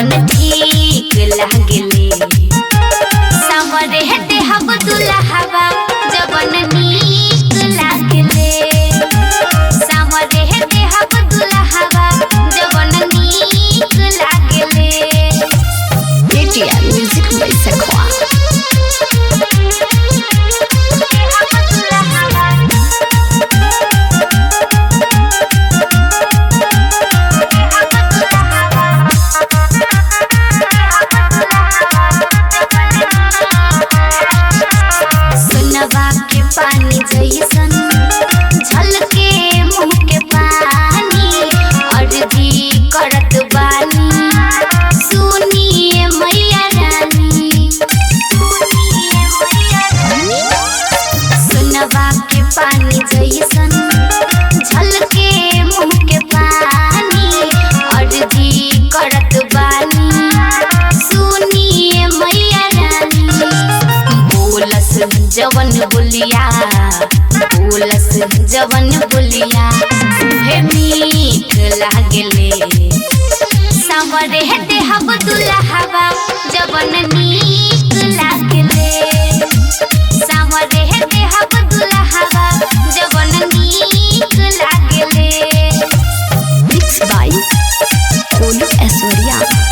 जवन ठीक लागले सामरे हटे हब दुल्हवा जवन नीक लागले सामरे हटे हब दुल्हवा जवन नीक लागले ATL Music by Sekhwa। पानी जैसन झलके मुँह के पानी अर्जी करत बानी सुनिए मैया रानी सुनवा के पानी जैसन झलके मुँह के पानी अर्जी करत बानी सुनिए मैया रानी बोलस जवन बोलिया बोलस जवन बोलिया उहे मीठ लागले सामरे हटे हब दुल्हवा जवन नीक लागले सामरे हटे हब दुल्हवा जवन नीक लागले Mixed by Kolu Aishwarya।